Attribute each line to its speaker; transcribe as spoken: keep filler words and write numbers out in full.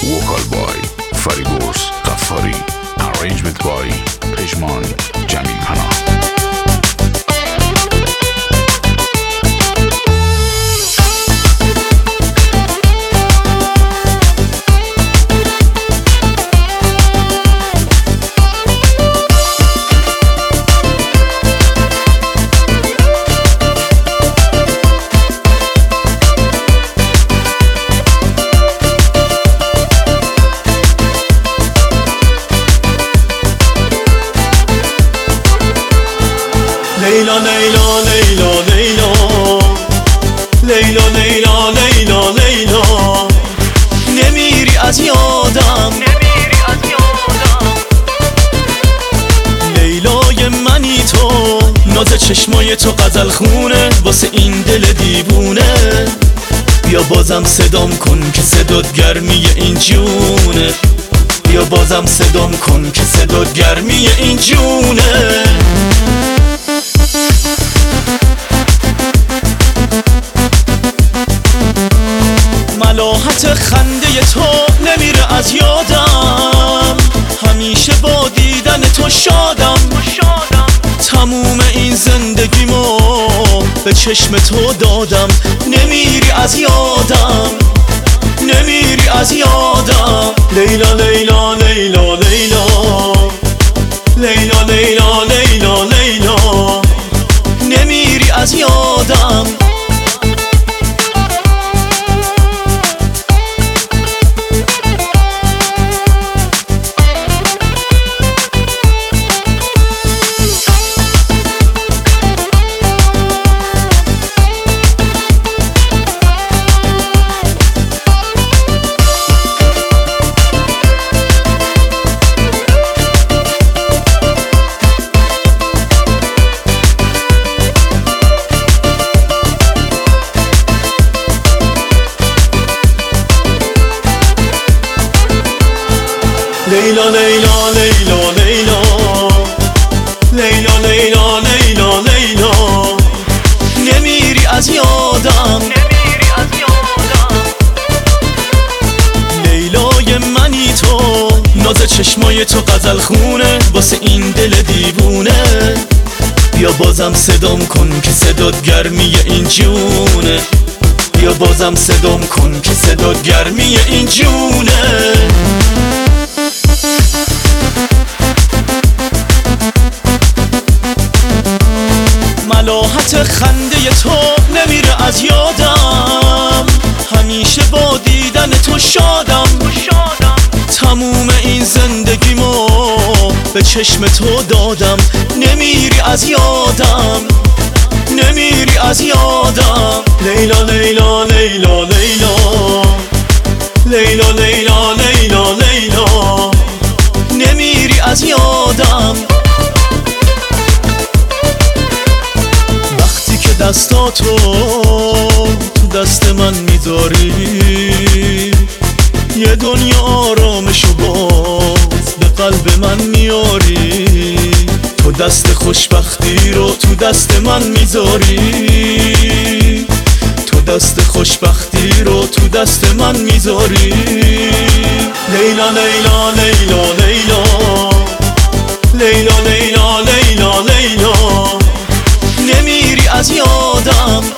Speaker 1: Vocal by Faribos Ghaffari. Arrangement by Pejman Jamil Panah.
Speaker 2: لیلا لیلا لیلا لیلا لیلا لیلا لیلا لیلا نمیری از یادم لیلای منی تو ناز چشمای تو غزل خونه واسه این دل دیوونه بیا بازم صدام کن که صدات گرمی این جونه بیا بازم صدام کن که صدات گرمی این جونه ملاحت خنده تو نمیره از یادم همیشه با دیدن تو شادم تموم این زندگیمو به چشم تو دادم نمیری از یادم نمیری از یادم لیلا لیلا لیلا لیلا لیلا لیلا لیلا لیلا نمیری از یادم لیلا لیلا لیلا لیلا لیلا لیلا لیلا لیلا نمیری از یادم لیلای منی تو ناز چشمای تو غزل خونه واسه این دل دیوونه بیا بازم صدام کن که صدات گرمی این جونه بیا بازم صدام کن که صدات گرمی این جونه ملاحت خنده تو نمیره از یادم همیشه با دیدن تو شادم تموم این زندگیمو به چشم تو دادم نمیری از یادم نمیری از یادم لیلا لیلا لیلا لیلا لیلا لیلا لیلا لیلا نمیری از یادم دستاتو تو دست من میذاری یه دنیا آرامشو باز به قلب من میاری تو دست خوشبختی رو تو دست من میذاری تو دست خوشبختی رو تو دست من میذاری لیلا لیلا لیلا لیلا لیلا لیلا لیلا لیلا نمیری از یادم